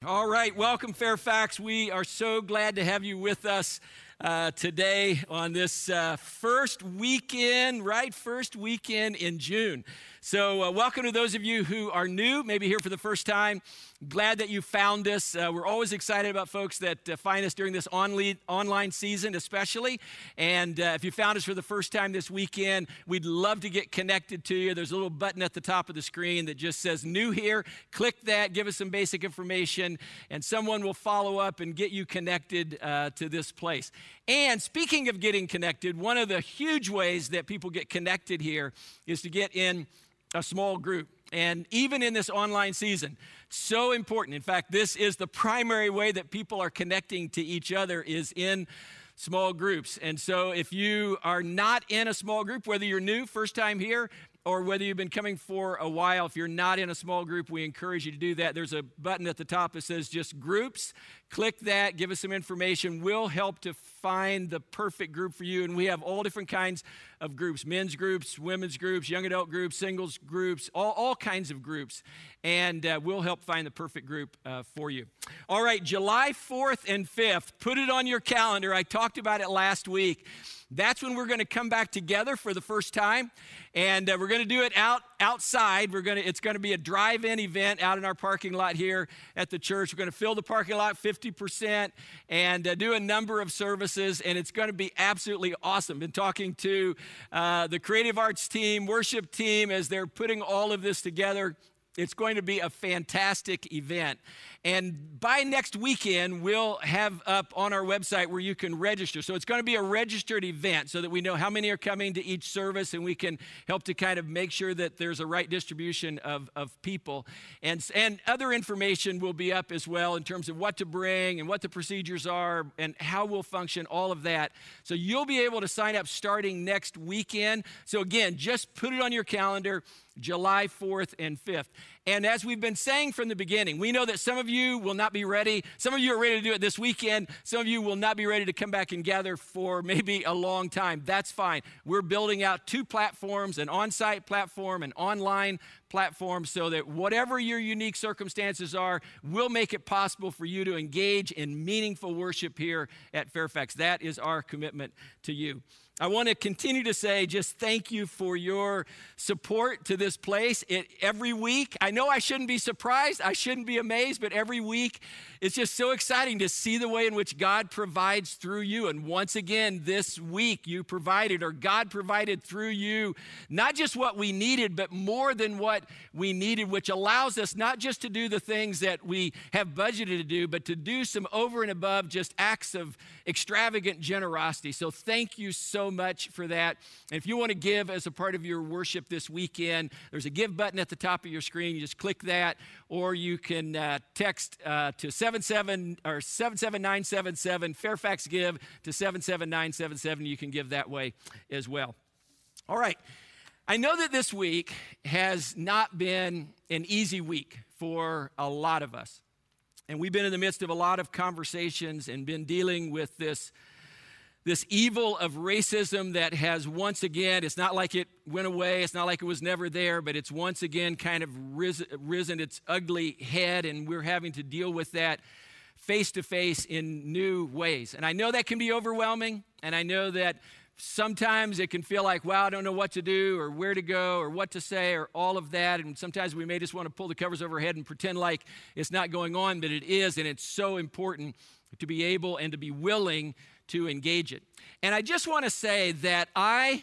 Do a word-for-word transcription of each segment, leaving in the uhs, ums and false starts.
All right, welcome Fairfax. We are so glad to have you with us uh, today on this uh, first weekend, right? First weekend in June. So uh, welcome to those of you who are new, maybe here for the first time. Glad that you found us. Uh, we're always excited about folks that uh, find us during this only, online season especially. And uh, if you found us for the first time this weekend, we'd love to get connected to you. There's a little button at the top of the screen that just says new here. Click that, give us some basic information, and someone will follow up and get you connected uh, to this place. And speaking of getting connected, one of the huge ways that people get connected here is to get in a small group. And even in this online season, so important. In fact, this is the primary way that people are connecting to each other is in small groups. And so if you are not in a small group, whether you're new, first time here, or whether you've been coming for a while, if you're not in a small group, we encourage you to do that. There's a button at the top that says just groups. Click that, give us some information. We'll help to find the perfect group for you. And we have all different kinds of groups, men's groups, women's groups, young adult groups, singles groups, all, all kinds of groups. And uh, we'll help find the perfect group uh, for you. All right, July fourth and fifth, put it on your calendar. I talked about it last week. That's when we're going to come back together for the first time, and uh, we're going to do it out outside. We're going to. It's going to be a drive-in event out in our parking lot here at the church. We're going to fill the parking lot fifty percent and uh, do a number of services, and it's going to be absolutely awesome. Been talking to uh, the creative arts team, worship team, as they're putting all of this together. It's going to be a fantastic event. And by next weekend, we'll have up on our website where you can register. So it's going to be a registered event so that we know how many are coming to each service, and we can help to kind of make sure that there's a right distribution of, of people. And, and other information will be up as well in terms of what to bring and what the procedures are and how we'll function, all of that. So you'll be able to sign up starting next weekend. So again, just put it on your calendar, July fourth and fifth. And as we've been saying from the beginning, we know that some of you will not be ready. Some of you are ready to do it this weekend. Some of you will not be ready to come back and gather for maybe a long time. That's fine. We're building out two platforms, an on-site platform, an online platform, so that whatever your unique circumstances are, we'll make it possible for you to engage in meaningful worship here at Fairfax. That is our commitment to you. I want to continue to say just thank you for your support to this place. It, every week, I know I shouldn't be surprised, I shouldn't be amazed, but every week it's just so exciting to see the way in which God provides through you. And once again, this week you provided, or God provided through you, not just what we needed, but more than what we needed, which allows us not just to do the things that we have budgeted to do, but to do some over and above just acts of extravagant generosity. So thank you so much for that. And if you want to give as a part of your worship this weekend, there's a give button at the top of your screen. You just click that, or you can uh, text uh, to seven seven or seven seven nine seven seven Fairfax Give to seven seven nine seven seven. You can give that way as well. All right. I know that this week has not been an easy week for a lot of us. And we've been in the midst of a lot of conversations and been dealing with this, this evil of racism that has once again, it's not like it went away, it's not like it was never there, but it's once again kind of risen, risen its ugly head, and we're having to deal with that face to face in new ways. And I know that can be overwhelming, and I know that sometimes it can feel like, wow, I don't know what to do or where to go or what to say or all of that. And sometimes we may just want to pull the covers over our head and pretend like it's not going on, but it is. And it's so important to be able and to be willing to engage it. And I just want to say that I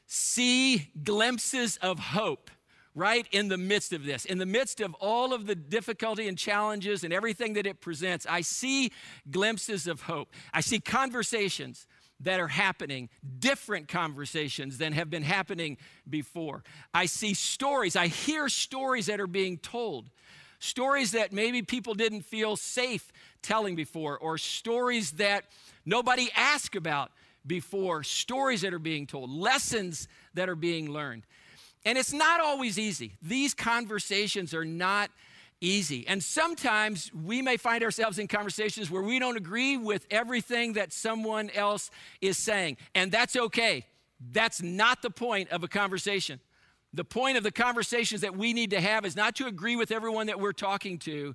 see glimpses of hope right in the midst of this. In the midst of all of the difficulty and challenges and everything that it presents, I see glimpses of hope. I see conversations that are happening, different conversations than have been happening before. I see stories, I hear stories that are being told, stories that maybe people didn't feel safe telling before, or stories that nobody asked about before, stories that are being told, lessons that are being learned. And it's not always easy. These conversations are not easy. And sometimes we may find ourselves in conversations where we don't agree with everything that someone else is saying. And that's okay. That's not the point of a conversation. The point of the conversations that we need to have is not to agree with everyone that we're talking to.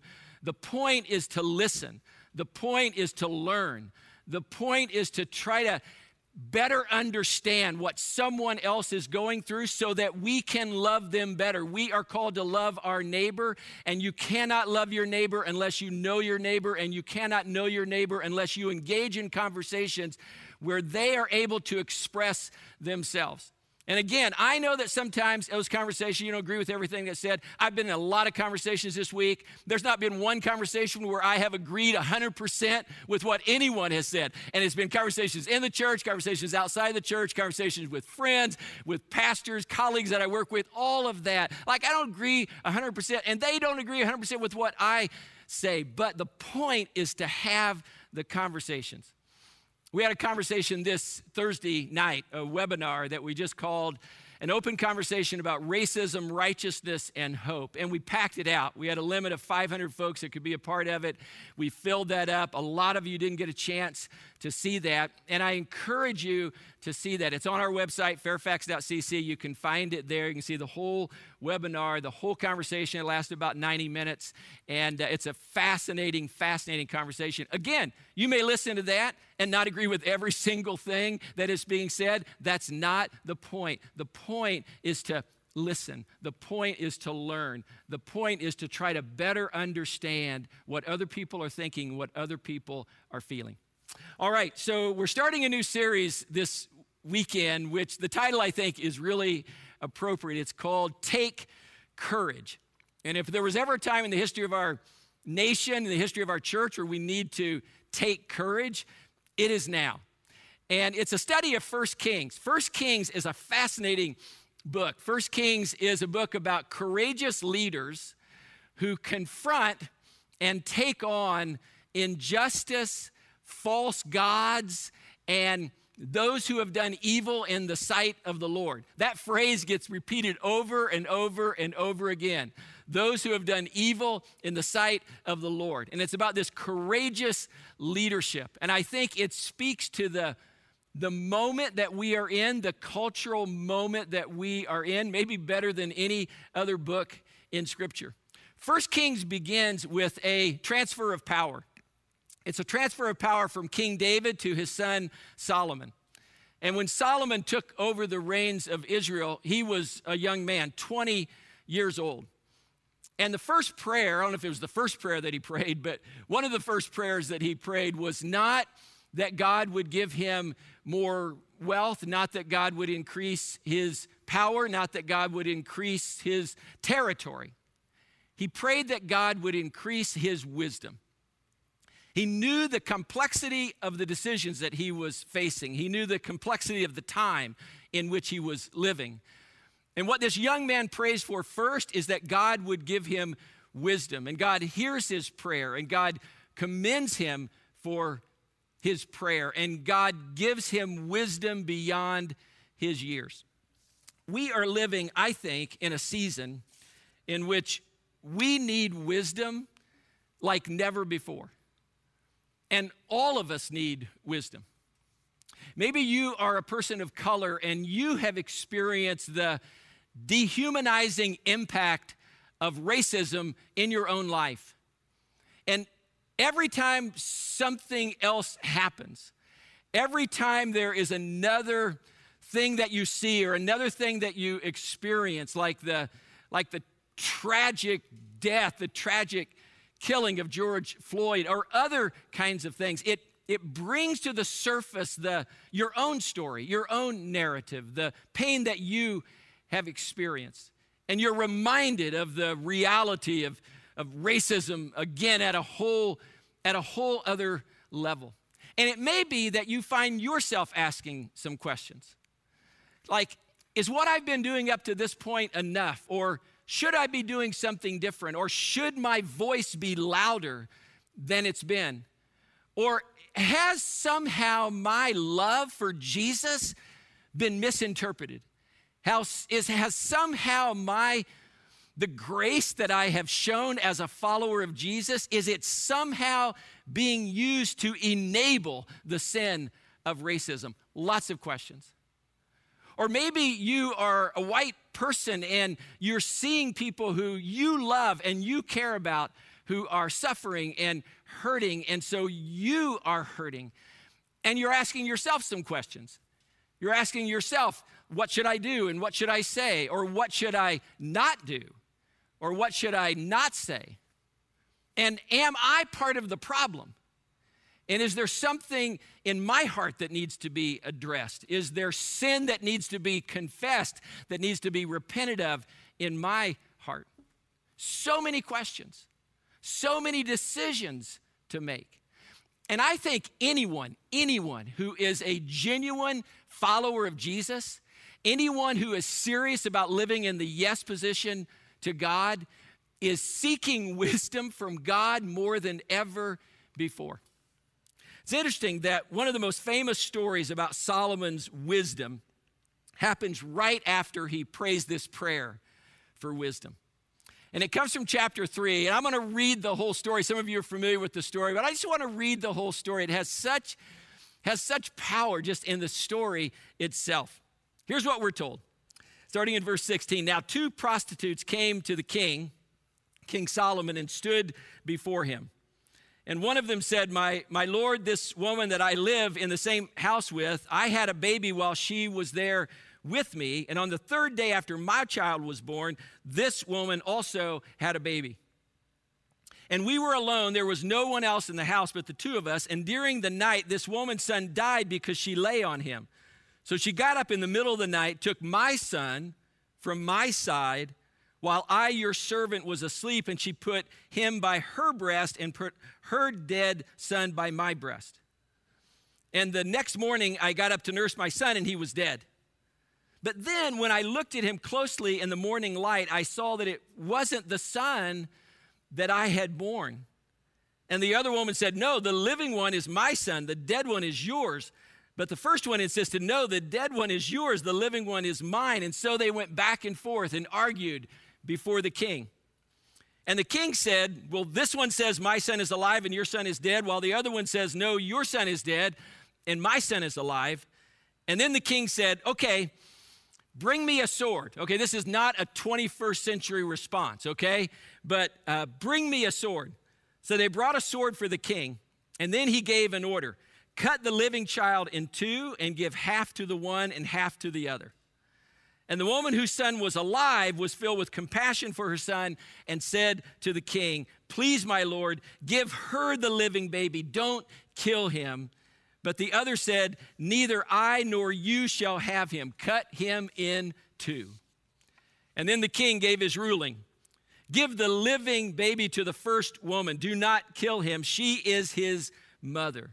The point is to listen. The point is to learn. The point is to try to better understand what someone else is going through so that we can love them better. We are called to love our neighbor, and you cannot love your neighbor unless you know your neighbor, and you cannot know your neighbor unless you engage in conversations where they are able to express themselves. And again, I know that sometimes those conversations, you don't agree with everything that's said. I've been in a lot of conversations this week. There's not been one conversation where I have agreed one hundred percent with what anyone has said. And it's been conversations in the church, conversations outside the church, conversations with friends, with pastors, colleagues that I work with, all of that. Like, I don't agree one hundred percent, and they don't agree one hundred percent with what I say. But the point is to have the conversations. We had a conversation this Thursday night, a webinar that we just called An Open Conversation About Racism, Righteousness, and Hope. And we packed it out. We had a limit of five hundred folks that could be a part of it. We filled that up. A lot of you didn't get a chance to see that. And I encourage you to see that. It's on our website, fairfax dot c c. You can find it there. You can see the whole webinar, the whole conversation. It lasted about ninety minutes. And uh, it's a fascinating, fascinating conversation. Again, you may listen to that and not agree with every single thing that is being said. That's not the point. The point is to listen. The point is to learn. The point is to try to better understand what other people are thinking, what other people are feeling. All right, so we're starting a new series this weekend, which the title, I think, is really appropriate. It's called Take Courage. And if there was ever a time in the history of our nation, in the history of our church, where we need to take courage, it is now. And it's a study of First Kings. First Kings is a fascinating book. First Kings is a book about courageous leaders who confront and take on injustice, false gods, and those who have done evil in the sight of the Lord. That phrase gets repeated over and over and over again. Those who have done evil in the sight of the Lord. And it's about this courageous leadership. And I think it speaks to the, the moment that we are in, the cultural moment that we are in, maybe better than any other book in Scripture. First Kings begins with a transfer of power. It's a transfer of power from King David to his son Solomon. And when Solomon took over the reins of Israel, he was a young man, twenty years old. And the first prayer, I don't know if it was the first prayer that he prayed, but one of the first prayers that he prayed was not that God would give him more wealth, not that God would increase his power, not that God would increase his territory. He prayed that God would increase his wisdom. He knew the complexity of the decisions that he was facing. He knew the complexity of the time in which he was living. And what this young man prays for first is that God would give him wisdom. And God hears his prayer, and God commends him for his prayer, and God gives him wisdom beyond his years. We are living, I think, in a season in which we need wisdom like never before. And all of us need wisdom. Maybe you are a person of color and you have experienced the dehumanizing impact of racism in your own life. And every time something else happens, every time there is another thing that you see or another thing that you experience, like the, like the tragic death, the tragic killing of George Floyd, or other kinds of things, it, it brings to the surface the, your own story, your own narrative, the pain that you have experienced. And you're reminded of the reality of, of racism again at a whole, at a whole other level. And it may be that you find yourself asking some questions. Like, is what I've been doing up to this point enough? Or should I be doing something different? Or should my voice be louder than it's been? Or has somehow my love for Jesus been misinterpreted? How, is, has somehow my, the grace that I have shown as a follower of Jesus, is it somehow being used to enable the sin of racism? Lots of questions. Or maybe you are a white person and you're seeing people who you love and you care about who are suffering and hurting, and so you are hurting. And you're asking yourself some questions. You're asking yourself, what should I do and what should I say? Or what should I not do? Or what should I not say? And am I part of the problem? And is there something in my heart that needs to be addressed? Is there sin that needs to be confessed, that needs to be repented of in my heart? So many questions, so many decisions to make. And I think anyone, anyone who is a genuine follower of Jesus, anyone who is serious about living in the yes position to God, is seeking wisdom from God more than ever before. It's interesting that one of the most famous stories about Solomon's wisdom happens right after he prays this prayer for wisdom. And it comes from chapter three, and I'm going to read the whole story. Some of you are familiar with the story, but I just want to read the whole story. It has such, has such power just in the story itself. Here's what we're told, starting in verse sixteen. Now, two prostitutes came to the king, King Solomon, and stood before him. And one of them said, my, my lord, this woman that I live in the same house with, I had a baby while she was there with me, and on the third day after my child was born, this woman also had a baby. And we were alone. There was no one else in the house but the two of us. And during the night, this woman's son died because she lay on him. So she got up in the middle of the night, took my son from my side, while I, your servant, was asleep, and she put him by her breast and put her dead son by my breast. And the next morning, I got up to nurse my son, and he was dead. But then when I looked at him closely in the morning light, I saw that it wasn't the son that I had born. And the other woman said, no, the living one is my son, the dead one is yours. But the first one insisted, no, the dead one is yours, the living one is mine. And so they went back and forth and argued before the king. And the king said, well, this one says my son is alive and your son is dead, while the other one says, no, your son is dead and my son is alive. And then the king said, okay, bring me a sword. Okay, this is not a twenty-first century response, okay? But uh, bring me a sword. So they brought a sword for the king, and then he gave an order. Cut the living child in two and give half to the one and half to the other. And the woman whose son was alive was filled with compassion for her son and said to the king, please, my lord, give her the living baby. Don't kill him. But the other said, neither I nor you shall have him. Cut him in two. And then the king gave his ruling. Give the living baby to the first woman. Do not kill him. She is his mother.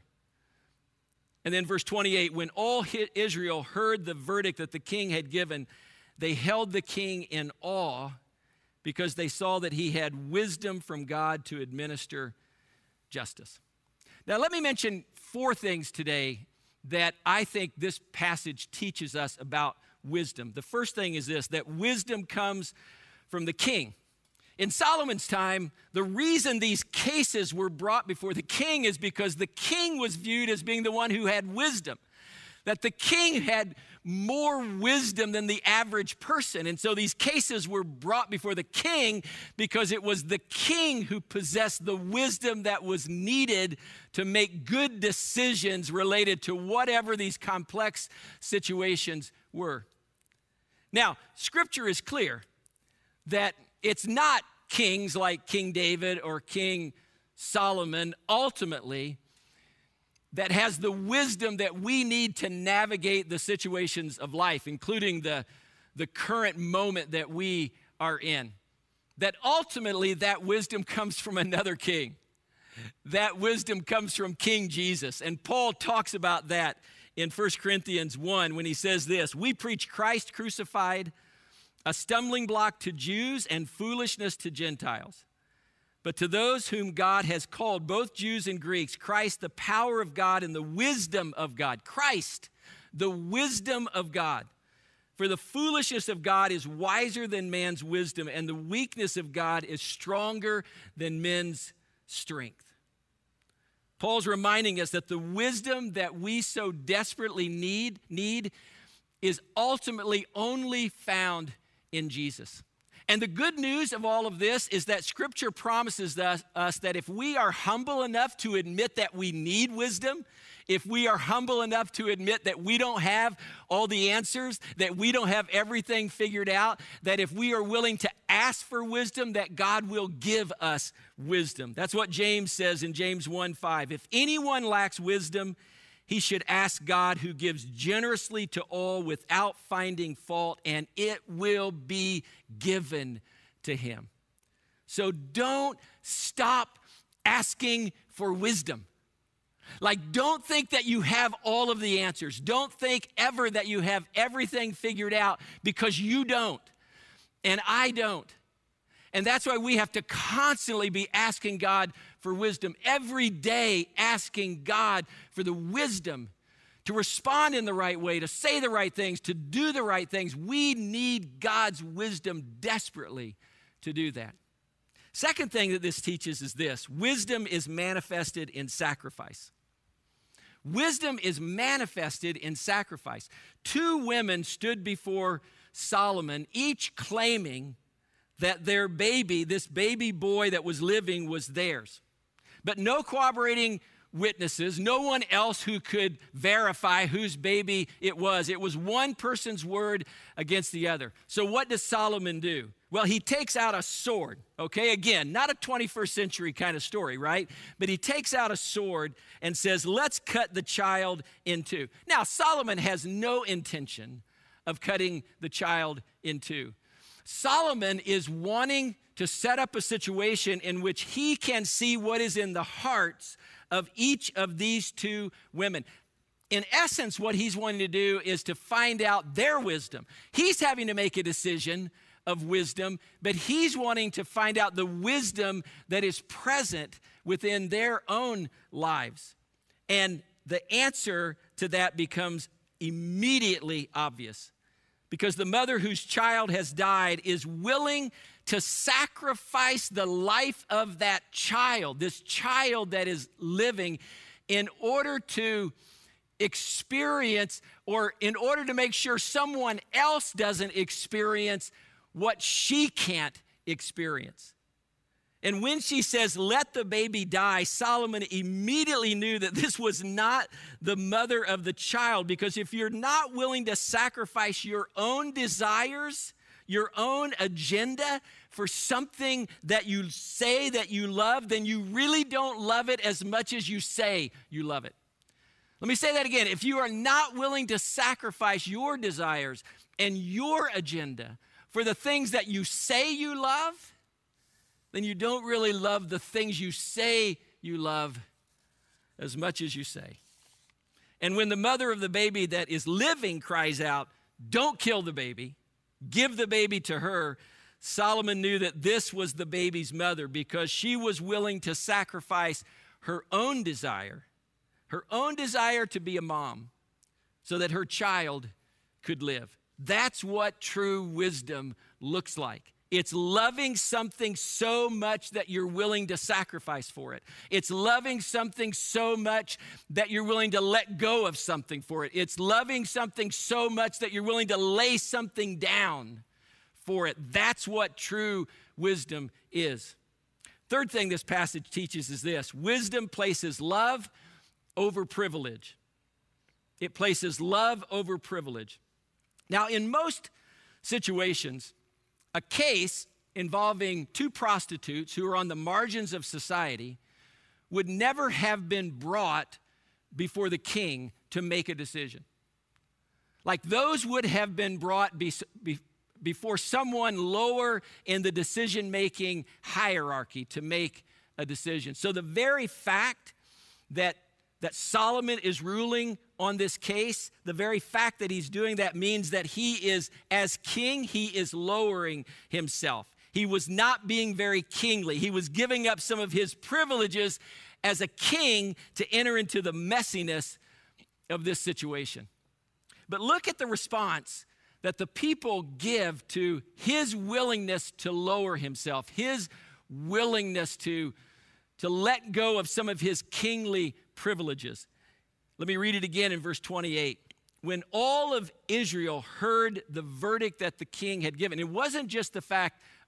And then verse twenty-eight, when all Israel heard the verdict that the king had given, they held the king in awe because they saw that he had wisdom from God to administer justice. Now, let me mention four things today that I think this passage teaches us about wisdom. The first thing is this, that wisdom comes from the king. In Solomon's time, the reason these cases were brought before the king is because the king was viewed as being the one who had wisdom, that the king had more wisdom than the average person. And so these cases were brought before the king because it was the king who possessed the wisdom that was needed to make good decisions related to whatever these complex situations were. Now, Scripture is clear that it's not kings like King David or King Solomon ultimately that has the wisdom that we need to navigate the situations of life, including the, the current moment that we are in. That ultimately that wisdom comes from another king. That wisdom comes from King Jesus. And Paul talks about that in First Corinthians one when he says this, we preach Christ crucified, a stumbling block to Jews and foolishness to Gentiles. But to those whom God has called, both Jews and Greeks, Christ, the power of God and the wisdom of God. Christ, the wisdom of God. For the foolishness of God is wiser than man's wisdom, and the weakness of God is stronger than men's strength. Paul's reminding us that the wisdom that we so desperately need, need is ultimately only found in Jesus. And the good news of all of this is that Scripture promises us, us that if we are humble enough to admit that we need wisdom, if we are humble enough to admit that we don't have all the answers, that we don't have everything figured out, that if we are willing to ask for wisdom, that God will give us wisdom. That's what James says in James one five. If anyone lacks wisdom, he should ask God, who gives generously to all without finding fault, and it will be given to him. So don't stop asking for wisdom. Like, don't think that you have all of the answers. Don't think ever that you have everything figured out, because you don't, and I don't. And that's why we have to constantly be asking God for wisdom. Every day asking God for the wisdom to respond in the right way, to say the right things, to do the right things. We need God's wisdom desperately to do that. Second thing that this teaches is this: wisdom is manifested in sacrifice. Wisdom is manifested in sacrifice. Two women stood before Solomon, each claiming that their baby, this baby boy that was living, was theirs. But no corroborating witnesses, no one else who could verify whose baby it was. It was one person's word against the other. So what does Solomon do? Well, he takes out a sword, okay? Again, not a twenty-first century kind of story, right? But he takes out a sword and says, let's cut the child in two. Now, Solomon has no intention of cutting the child in two. Solomon is wanting to set up a situation in which he can see what is in the hearts of each of these two women. In essence, what he's wanting to do is to find out their wisdom. He's having to make a decision of wisdom, but he's wanting to find out the wisdom that is present within their own lives. And the answer to that becomes immediately obvious, because the mother whose child has died is willing to sacrifice the life of that child, this child that is living, in order to experience, or in order to make sure someone else doesn't experience what she can't experience. And when she says, let the baby die, Solomon immediately knew that this was not the mother of the child, because if you're not willing to sacrifice your own desires, your own agenda for something that you say that you love, then you really don't love it as much as you say you love it. Let me say that again. If you are not willing to sacrifice your desires and your agenda for the things that you say you love, then you don't really love the things you say you love as much as you say. And when the mother of the baby that is living cries out, don't kill the baby, give the baby to her, Solomon knew that this was the baby's mother, because she was willing to sacrifice her own desire, her own desire to be a mom, so that her child could live. That's what true wisdom looks like. It's loving something so much that you're willing to sacrifice for it. It's loving something so much that you're willing to let go of something for it. It's loving something so much that you're willing to lay something down for it. That's what true wisdom is. Third thing this passage teaches is this: wisdom places love over privilege. It places love over privilege. Now, in most situations, a case involving two prostitutes who are on the margins of society would never have been brought before the king to make a decision. Like, those would have been brought be, be, before someone lower in the decision-making hierarchy to make a decision. So the very fact that that Solomon is ruling on this case, the very fact that he's doing that means that he is, as king, he is lowering himself. He was not being very kingly. He was giving up some of his privileges as a king to enter into the messiness of this situation. But look at the response that the people give to his willingness to lower himself, his willingness to, to let go of some of his kingly privileges. Let me read it again in verse twenty-eight. When all of Israel heard the verdict that the king had given, it wasn't just the fact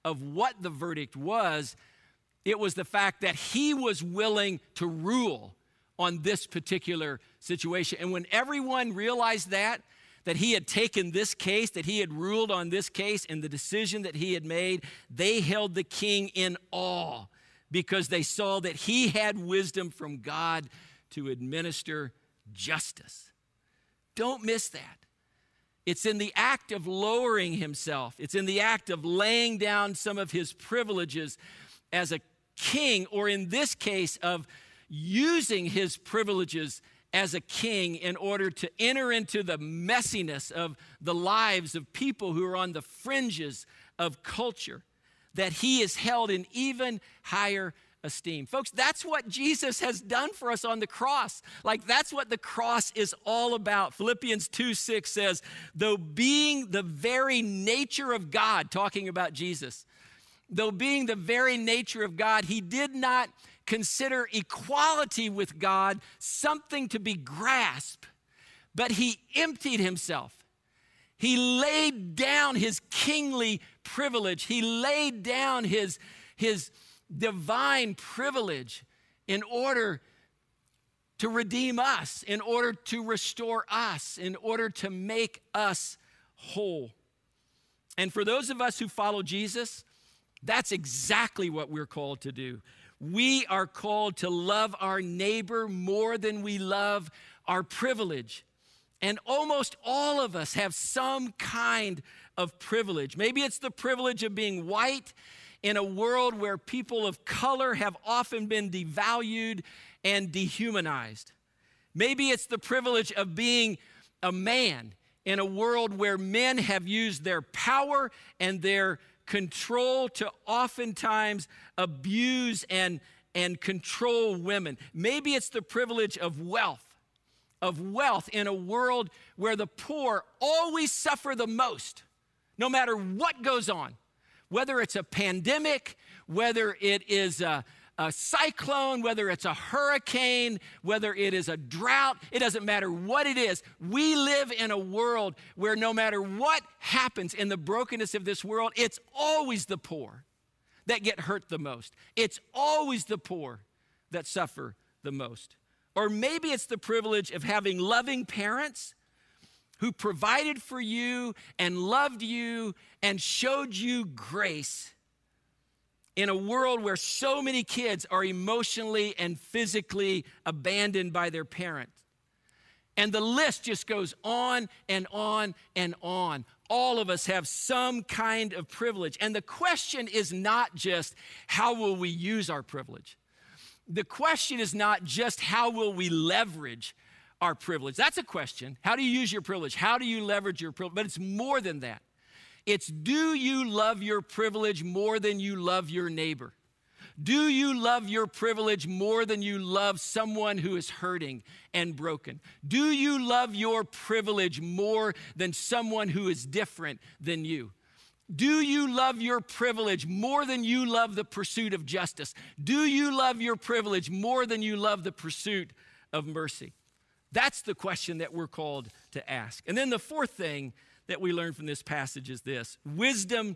of what the verdict was. It was the fact that he was willing to rule on this particular situation. And when everyone realized that, that he had taken this case, that he had ruled on this case and the decision that he had made, they held the king in awe because they saw that he had wisdom from God to administer justice. Don't miss that. It's in the act of lowering himself. It's in the act of laying down some of his privileges as a king, or in this case, of using his privileges as a king in order to enter into the messiness of the lives of people who are on the fringes of culture, that he is held in even higher esteem. Folks, that's what Jesus has done for us on the cross. Like, that's what the cross is all about. Philippians two six says, though being the very nature of God, talking about Jesus, though being the very nature of God, he did not consider equality with God something to be grasped, but he emptied himself. He laid down his kingly privilege. He laid down his, his divine privilege in order to redeem us, in order to restore us, in order to make us whole. And for those of us who follow Jesus, that's exactly what we're called to do. We are called to love our neighbor more than we love our privilege. And almost all of us have some kind of privilege. Maybe it's the privilege of being white in a world where people of color have often been devalued and dehumanized. Maybe it's the privilege of being a man in a world where men have used their power and their control to oftentimes abuse and, and control women. Maybe it's the privilege of wealth, of wealth in a world where the poor always suffer the most, no matter what goes on, whether it's a pandemic, whether it is a, a cyclone, whether it's a hurricane, whether it is a drought, it doesn't matter what it is. We live in a world where no matter what happens in the brokenness of this world, it's always the poor that get hurt the most. It's always the poor that suffer the most. Or maybe it's the privilege of having loving parents who provided for you and loved you and showed you grace in a world where so many kids are emotionally and physically abandoned by their parents. And the list just goes on and on and on. All of us have some kind of privilege. And the question is not just how will we use our privilege? The question is not just how will we leverage our privilege. That's a question. How do you use your privilege? How do you leverage your privilege? But it's more than that. It's, do you love your privilege more than you love your neighbor? Do you love your privilege more than you love someone who is hurting and broken? Do you love your privilege more than someone who is different than you? Do you love your privilege more than you love the pursuit of justice? Do you love your privilege more than you love the pursuit of mercy? That's the question that we're called to ask. And then the fourth thing that we learn from this passage is this: wisdom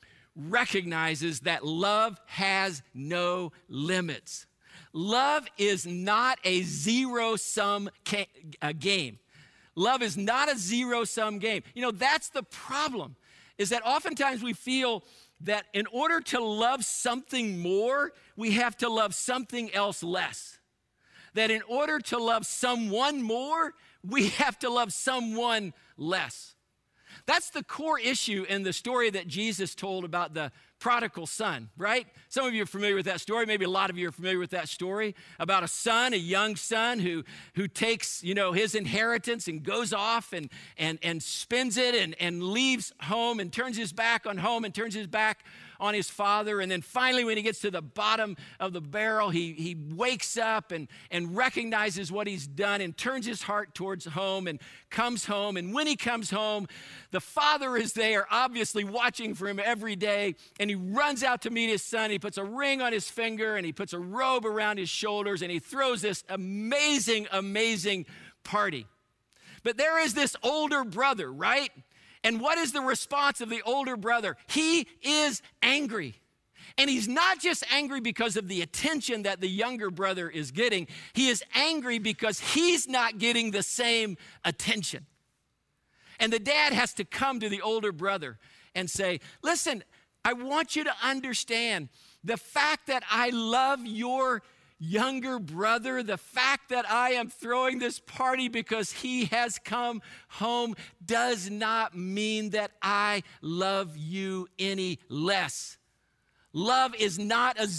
recognizes that love has no limits. Love is not a zero-sum ca- a game. Love is not a zero-sum game. You know, that's the problem, is that oftentimes we feel that in order to love something more, we have to love something else less. That in order to love someone more, we have to love someone less. That's the core issue in the story that Jesus told about the prodigal son, right? Some of you are familiar with that story. Maybe a lot of you are familiar with that story about a son, a young son who, who takes, you know, his inheritance and goes off and, and, and spends it and, and leaves home and turns his back on home and turns his back on his father. And then finally, when he gets to the bottom of the barrel, he, he wakes up and, and recognizes what he's done and turns his heart towards home and comes home. And when he comes home, the father is there, obviously watching for him every day. And he runs out to meet his son. He puts a ring on his finger and he puts a robe around his shoulders and he throws this amazing, amazing party. But there is this older brother, right? And what is the response of the older brother? He is angry. And he's not just angry because of the attention that the younger brother is getting. He is angry because he's not getting the same attention. And the dad has to come to the older brother and say, listen, I want you to understand the fact that I love your younger brother, the fact that I am throwing this party because he has come home does not mean that I love you any less. Love is not a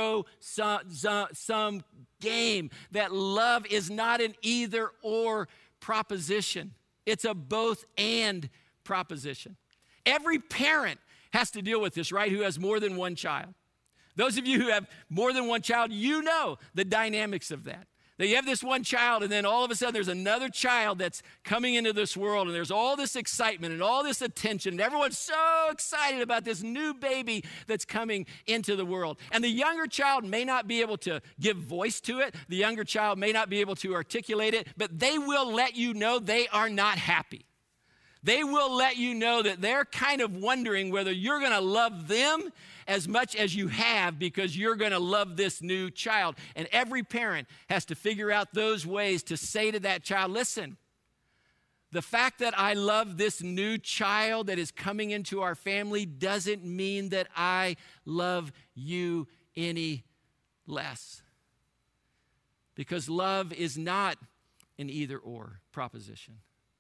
zero-sum game. That love is not an either-or proposition. It's a both-and proposition. Every parent has to deal with this, right, who has more than one child. Those of you who have more than one child, you know the dynamics of that. That you have this one child, and then all of a sudden there's another child that's coming into this world, and there's all this excitement and all this attention, and everyone's so excited about this new baby that's coming into the world. And the younger child may not be able to give voice to it. The younger child may not be able to articulate it, but they will let you know they are not happy. They will let you know that they're kind of wondering whether you're going to love them as much as you have because you're going to love this new child. And every parent has to figure out those ways to say to that child, listen, the fact that I love this new child that is coming into our family doesn't mean that I love you any less. Because love is not an either-or proposition.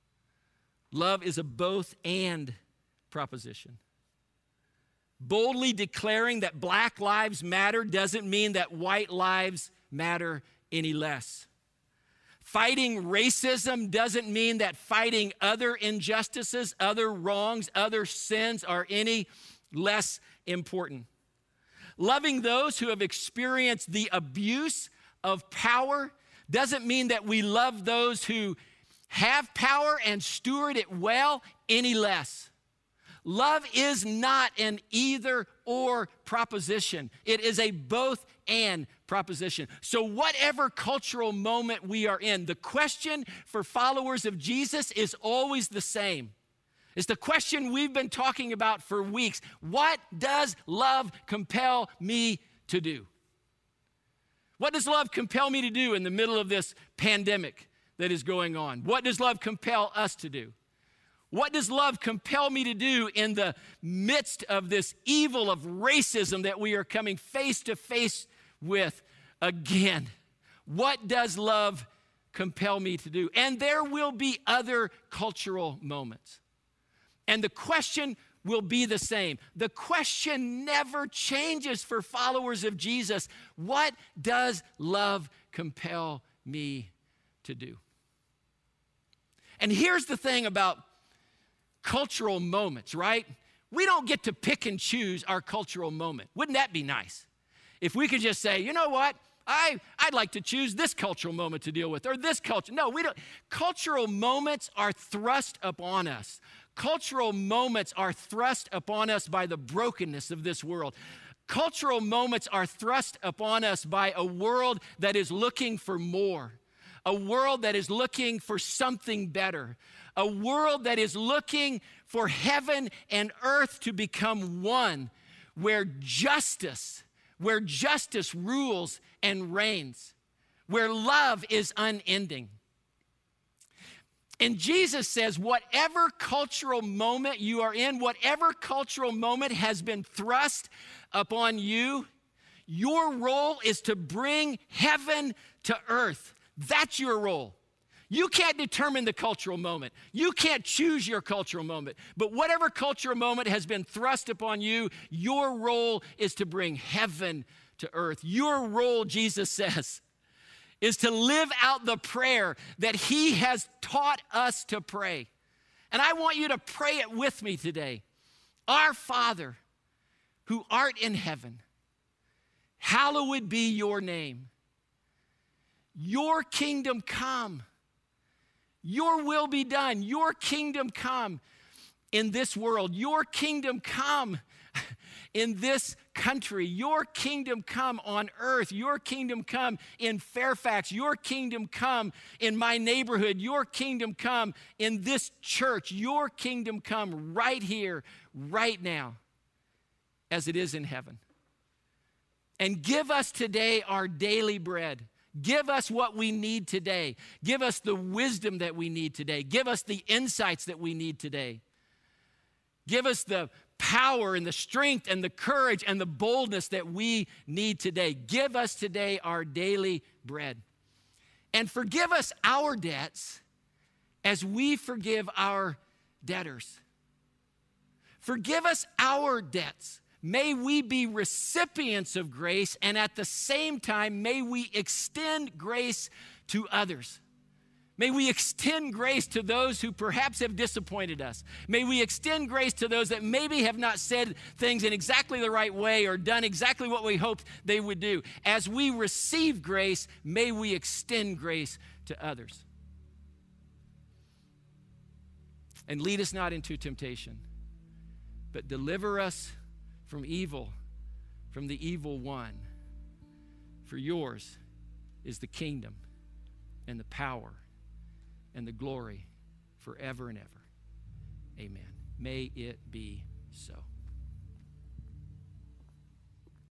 Love is a both-and proposition. Boldly declaring that black lives matter doesn't mean that white lives matter any less. Fighting racism doesn't mean that fighting other injustices, other wrongs, other sins are any less important. Loving those who have experienced the abuse of power doesn't mean that we love those who have power and steward it well any less. Love is not an either-or proposition. It is a both-and proposition. So whatever cultural moment we are in, the question for followers of Jesus is always the same. It's the question we've been talking about for weeks. What does love compel me to do? What does love compel me to do in the middle of this pandemic that is going on? What does love compel us to do? What does love compel me to do in the midst of this evil of racism that we are coming face to face with again? What does love compel me to do? And there will be other cultural moments. And the question will be the same. The question never changes for followers of Jesus. What does love compel me to do? And here's the thing about cultural moments, right? We don't get to pick and choose our cultural moment. Wouldn't that be nice? If we could just say, you know what? I, I'd like to choose this cultural moment to deal with, or this culture. No, we don't. Cultural moments are thrust upon us. Cultural moments are thrust upon us by the brokenness of this world. Cultural moments are thrust upon us by a world that is looking for more. A world that is looking for something better. A world that is looking for heaven and earth to become one, where justice, where justice rules and reigns, where love is unending. And Jesus says, whatever cultural moment you are in, whatever cultural moment has been thrust upon you, your role is to bring heaven to earth. That's your role. You can't determine the cultural moment. You can't choose your cultural moment. But whatever cultural moment has been thrust upon you, your role is to bring heaven to earth. Your role, Jesus says, is to live out the prayer that he has taught us to pray. And I want you to pray it with me today. Our Father, who art in heaven, hallowed be your name. Your kingdom come. Your will be done. Your kingdom come in this world. Your kingdom come in this country. Your kingdom come on earth. Your kingdom come in Fairfax. Your kingdom come in my neighborhood. Your kingdom come in this church. Your kingdom come right here, right now, as it is in heaven. And give us today our daily bread. Give us what we need today. Give us the wisdom that we need today. Give us the insights that we need today. Give us the power and the strength and the courage and the boldness that we need today. Give us today our daily bread. And forgive us our debts as we forgive our debtors. Forgive us our debts. May we be recipients of grace, and at the same time, may we extend grace to others. May we extend grace to those who perhaps have disappointed us. May we extend grace to those that maybe have not said things in exactly the right way or done exactly what we hoped they would do. As we receive grace, may we extend grace to others. And lead us not into temptation, but deliver us from evil, from the evil one. For yours is the kingdom and the power and the glory forever and ever. Amen. May it be so.